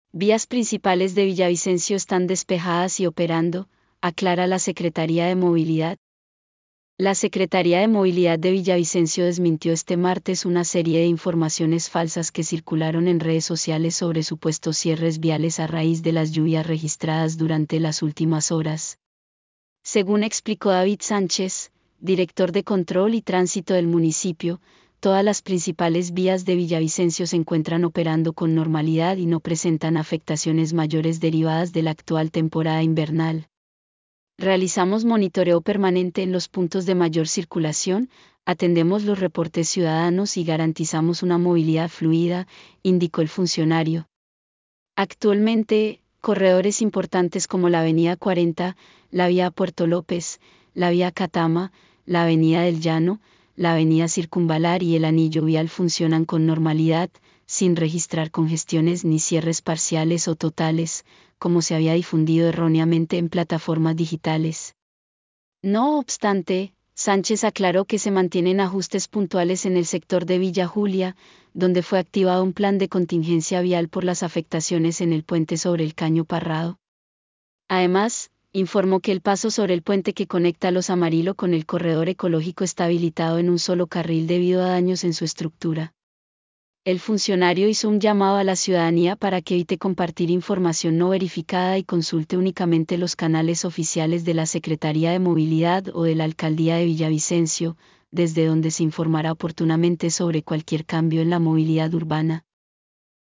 Vías principales de Villavicencio están despejadas y operando, aclara la Secretaría de Movilidad. La Secretaría de Movilidad de Villavicencio desmintió este martes una serie de informaciones falsas que circularon en redes sociales sobre supuestos cierres viales a raíz de las lluvias registradas durante las últimas horas. Según explicó David Sánchez, director de Control y Tránsito del municipio, todas las principales vías de Villavicencio se encuentran operando con normalidad y no presentan afectaciones mayores derivadas de la actual temporada invernal. Realizamos monitoreo permanente en los puntos de mayor circulación, atendemos los reportes ciudadanos y garantizamos una movilidad fluida, indicó el funcionario. Actualmente, corredores importantes como la Avenida 40, la Vía Puerto López, la Vía Catama, la Avenida del Llano, la Avenida Circunvalar y el Anillo Vial funcionan con normalidad, sin registrar congestiones ni cierres parciales o totales, como se había difundido erróneamente en plataformas digitales. No obstante, Sánchez aclaró que se mantienen ajustes puntuales en el sector de Villa Julia, donde fue activado un plan de contingencia vial por las afectaciones en el puente sobre el Caño Parrado. Además, informó que el paso sobre el puente que conecta Los Amarillo con el corredor ecológico está habilitado en un solo carril debido a daños en su estructura. El funcionario hizo un llamado a la ciudadanía para que evite compartir información no verificada y consulte únicamente los canales oficiales de la Secretaría de Movilidad o de la Alcaldía de Villavicencio, desde donde se informará oportunamente sobre cualquier cambio en la movilidad urbana.